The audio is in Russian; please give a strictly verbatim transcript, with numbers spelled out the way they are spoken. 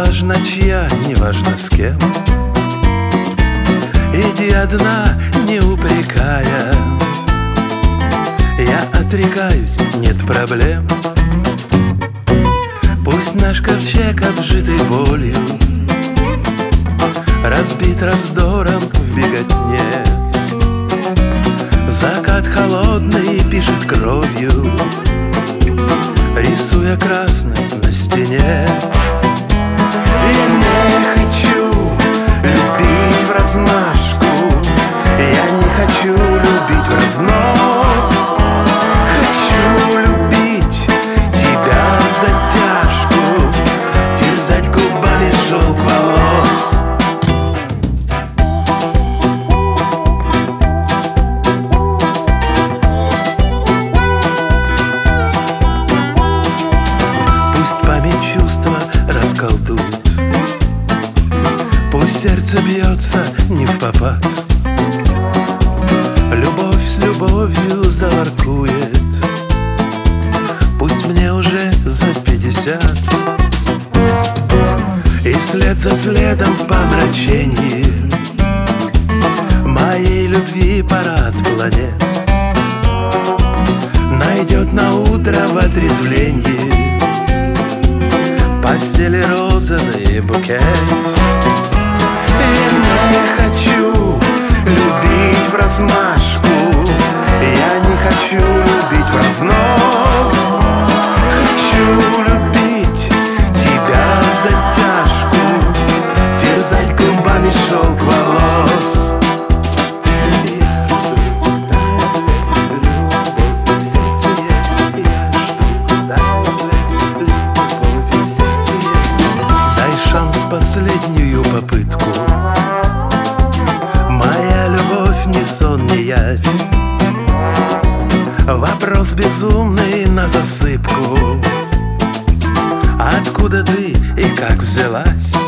важно чья, не важно с кем. Иди одна, не упрекая. Я отрекаюсь, нет проблем. Пусть наш ковчег, обжитый болью, разбит раздором в беготне. Закат холодный пишет кровью, рисуя красным на стене. Я не хочу любить вразмашку, я не хочу любить вразнос. Хочу любить тебя в затяжку, терзать губами шелк волос. Пусть память чувства расколдует, пусть сердце бьется не впопад, любовь с любовью заворкует. Пусть мне уже за пятьдесят, и след за следом в помрачении моей любви парад планет найдет на утро в отрезвлении в постели розовый букет. Я не хочу любить вразмашку, я не хочу любить вразнос. Хочу любить тебя в затяжку, терзать губами шелк волос. Дай шанс, последнюю попытку. Моя любовь не сон, не явь, вопрос безумный на засыпку. Откуда ты и как взялась?